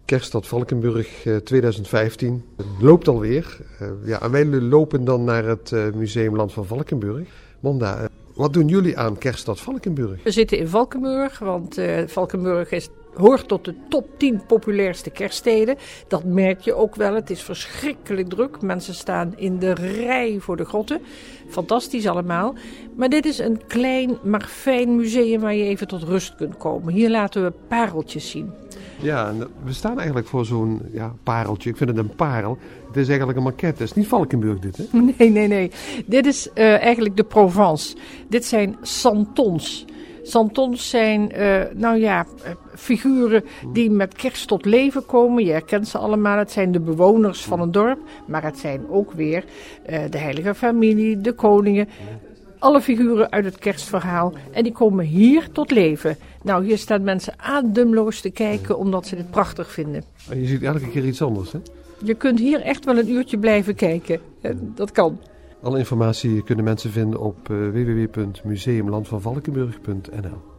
Kerststad Valkenburg 2015 loopt alweer. En wij lopen dan naar het Museum Land van Valkenburg. Monda, wat doen jullie aan Kerststad Valkenburg? We zitten in Valkenburg, want Valkenburg hoort tot de top 10 populairste kerststeden. Dat merk je ook wel. Het is verschrikkelijk druk. Mensen staan in de rij voor de grotten. Fantastisch allemaal. Maar dit is een klein, maar fijn museum waar je even tot rust kunt komen. Hier laten we pareltjes zien. Ja, we staan eigenlijk voor zo'n pareltje. Ik vind het een parel. Het is eigenlijk een maquette. Het is niet Valkenburg dit, hè? Nee. Dit is eigenlijk de Provence. Dit zijn santons. Santons zijn figuren die met kerst tot leven komen. Je herkent ze allemaal. Het zijn de bewoners van een dorp. Maar het zijn ook weer de heilige familie, de koningen. Alle figuren uit het kerstverhaal. En die komen hier tot leven. Nou, hier staan mensen ademloos te kijken omdat ze dit prachtig vinden. En je ziet elke keer iets anders, hè? Je kunt hier echt wel een uurtje blijven kijken. Dat kan. Alle informatie kunnen mensen vinden op www.museumlandvanvalkenburg.nl.